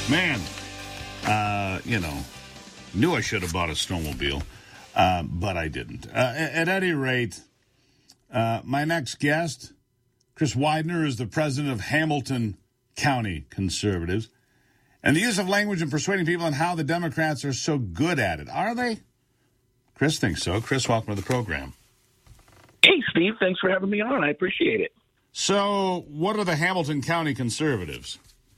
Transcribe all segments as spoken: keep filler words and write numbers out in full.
Man, uh, you know, knew I should have bought a snowmobile, uh, but I didn't. Uh, at any rate, uh, my next guest, Chris Widener, is the president of Hamilton County Conservatives. And the use of language and persuading people on how the Democrats are so good at it. Are they? Chris thinks so. Chris, welcome to the program. Hey, Steve. Thanks for having me on. I appreciate it. So what are the Hamilton County Conservatives?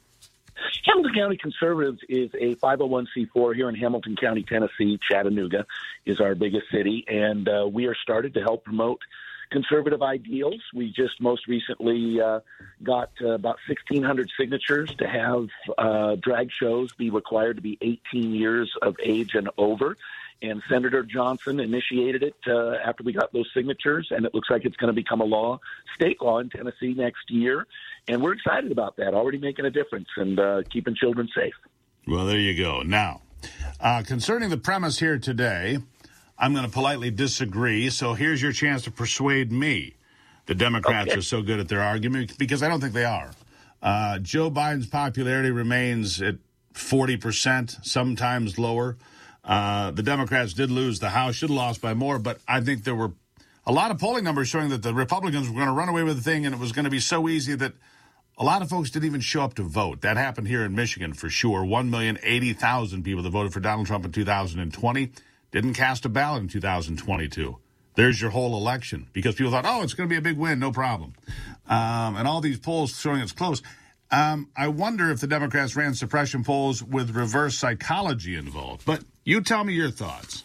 Hamilton County Conservatives is a five oh one c four here in Hamilton County, Tennessee. Chattanooga is our biggest city, and uh, we are started to help promote conservative ideals. We just most recently uh, got uh, about sixteen hundred signatures to have uh, drag shows be required to be eighteen years of age and over. And Senator Johnson initiated it uh, after we got those signatures, and it looks like it's going to become a law, state law in Tennessee next year. And we're excited about that, already making a difference and uh, keeping children safe. Well, there you go. Now, uh, concerning the premise here today, I'm going to politely disagree, so here's your chance to persuade me the Democrats okay. are so good at their argument, because I don't think they are. Uh, Joe Biden's popularity remains at forty percent, sometimes lower. Uh, the Democrats did lose the House, should have lost by more, but I think there were a lot of polling numbers showing that the Republicans were going to run away with the thing, and it was going to be so easy that a lot of folks didn't even show up to vote. That happened here in Michigan for sure. one million eighty thousand people that voted for Donald Trump in two thousand twenty didn't cast a ballot in two thousand twenty-two. There's your whole election, because people thought, oh, it's going to be a big win, no problem. Um, and all these polls showing it's close. Um, I wonder if the Democrats ran suppression polls with reverse psychology involved. But you tell me your thoughts.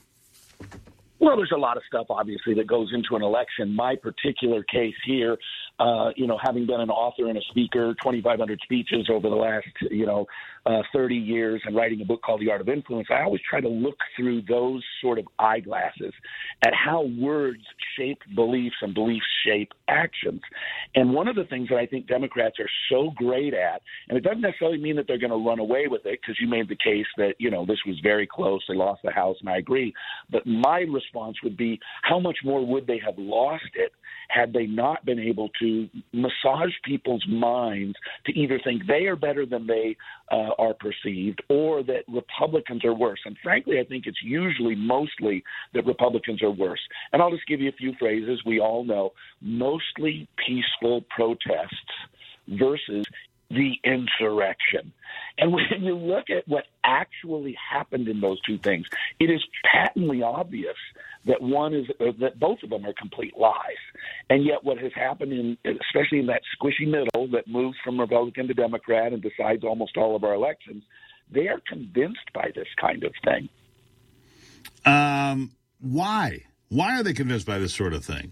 Well, there's a lot of stuff, obviously, that goes into an election. My particular case here, uh, you know, having been an author and a speaker, twenty-five hundred speeches over the last, you know, uh, thirty years, and writing a book called The Art of Influence, I always try to look through those sort of eyeglasses at how words shape beliefs and beliefs shape actions. And one of the things that I think Democrats are so great at, and it doesn't necessarily mean that they're going to run away with it, because you made the case that, you know, this was very close. They lost the House, and I agree. But my response would be, how much more would they have lost it had they not been able to massage people's minds to either think they are better than they uh, are perceived, or that Republicans are worse. And frankly, I think it's usually mostly that Republicans are worse. And I'll just give you a few phrases we all know. Mostly peaceful protests versus the insurrection. And when you look at what actually happened in those two things, it is patently obvious that one is uh, that both of them are complete lies. And yet what has happened, in especially in that squishy middle that moves from Republican to Democrat and decides almost all of our elections, they are convinced by this kind of thing. Um, why? Why are they convinced by this sort of thing?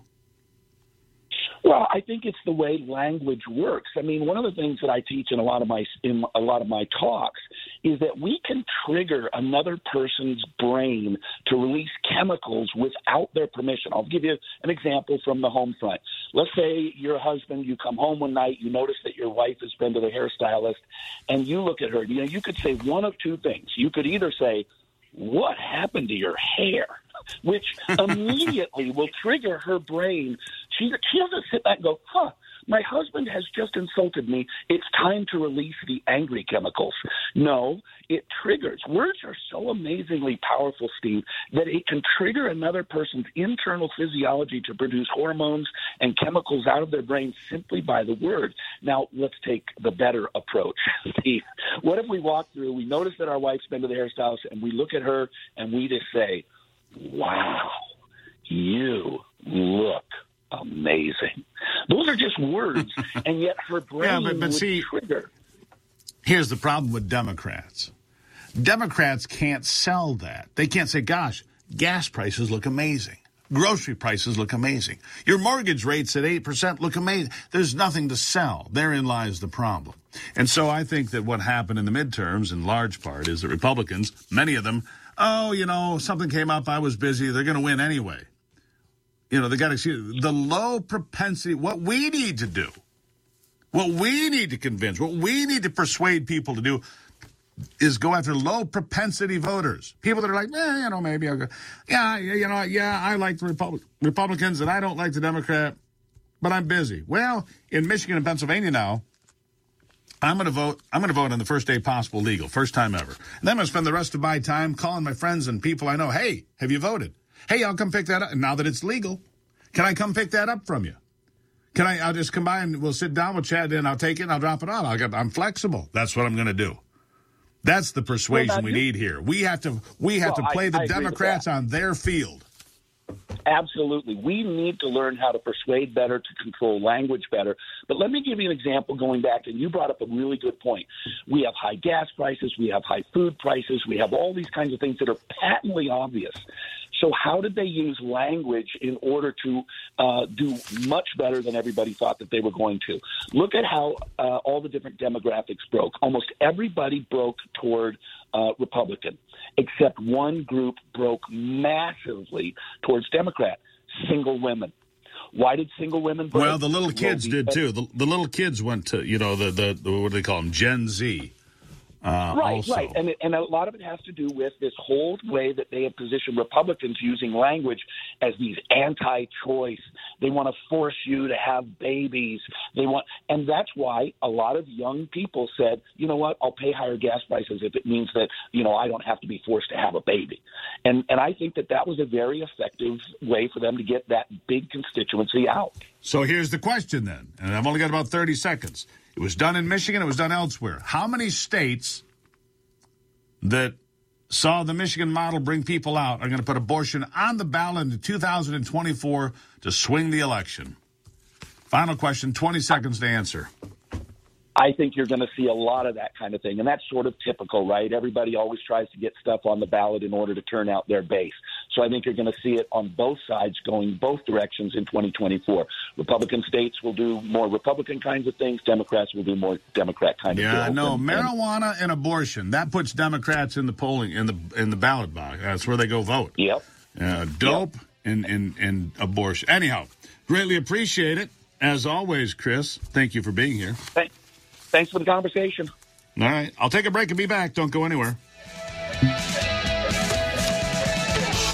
Well, I think it's the way language works. I mean, one of the things that I teach in a lot of my in a lot of my talks is that we can trigger another person's brain to release chemicals without their permission. I'll give you an example from the home front. Let's say you're a husband, you come home one night, you notice that your wife has been to the hairstylist, and you look at her. You know, you could say one of two things. You could either say, "What happened to your hair?" which immediately will trigger her brain. She, she doesn't sit back and go, huh, my husband has just insulted me. It's time to release the angry chemicals. No, it triggers. Words are so amazingly powerful, Steve, that it can trigger another person's internal physiology to produce hormones and chemicals out of their brain simply by the word. Now, let's take the better approach, Steve. What if we walk through, we notice that our wife's been to the hairstylist, and we look at her and we just say, wow, you look amazing. Those are just words, and yet her brain yeah, but, but would see, trigger. Here's the problem with Democrats. Democrats can't sell that. They can't say, gosh, gas prices look amazing. Grocery prices look amazing. Your mortgage rates at eight percent look amazing. There's nothing to sell. Therein lies the problem. And so I think that what happened in the midterms, in large part, is that Republicans, many of them, oh, you know, something came up, I was busy, they're going to win anyway. You know, they got to see the low propensity. What we need to do, what we need to convince, what we need to persuade people to do is go after low propensity voters. People that are like, eh, you know, maybe I'll go. Yeah, you know, yeah, I like the Repub- Republicans and I don't like the Democrat, but I'm busy. Well, in Michigan and Pennsylvania now, I'm going to vote. I'm going to vote on the first day possible legal, first time ever. And then I'm going to spend the rest of my time calling my friends and people I know. Hey, have you voted? Hey, I'll come pick that up. And now that it's legal, can I come pick that up from you? Can I? I'll just come by and we'll sit down, we'll chat, and I'll take it and I'll drop it on. I'll get, I'm flexible. That's what I'm going to do. That's the persuasion we need here. We have to. We have well, to play I, the I Democrats on their field. Absolutely. We need to learn how to persuade better, to control language better. But let me give you an example going back, and you brought up a really good point. We have high gas prices. We have high food prices. We have all these kinds of things that are patently obvious. So how did they use language in order to uh, do much better than everybody thought that they were going to? Look at how uh, all the different demographics broke. Almost everybody broke toward uh, Republican, except one group broke massively towards Democrat, single women. Why did single women break? Well, the little kids did, too. The, the little kids went to, you know, the, the, the what do they call them, Gen Z. Uh, right, also. right. And, and a lot of it has to do with this whole way that they have positioned Republicans using language as these anti-choice. They want to force you to have babies. They want, and that's why a lot of young people said, you know what, I'll pay higher gas prices if it means that, you know, I don't have to be forced to have a baby. And, and I think that that was a very effective way for them to get that big constituency out. So here's the question then, and I've only got about thirty seconds. It was done in Michigan. It was done elsewhere. How many states that saw the Michigan model bring people out are going to put abortion on the ballot in two thousand twenty-four to swing the election? Final question, twenty seconds to answer. I think you're going to see a lot of that kind of thing. And that's sort of typical, right? Everybody always tries to get stuff on the ballot in order to turn out their base. So I think you're going to see it on both sides going both directions in twenty twenty-four. Republican states will do more Republican kinds of things. Democrats will do more Democrat kind yeah, of things. Yeah, no, and, marijuana and abortion, that puts Democrats in the polling, in the in the ballot box. That's where they go vote. Yep. Uh, dope yep. And, and, and abortion. Anyhow, greatly appreciate it. As always, Chris, thank you for being here. Thanks. Thanks for the conversation. All right. I'll take a break and be back. Don't go anywhere.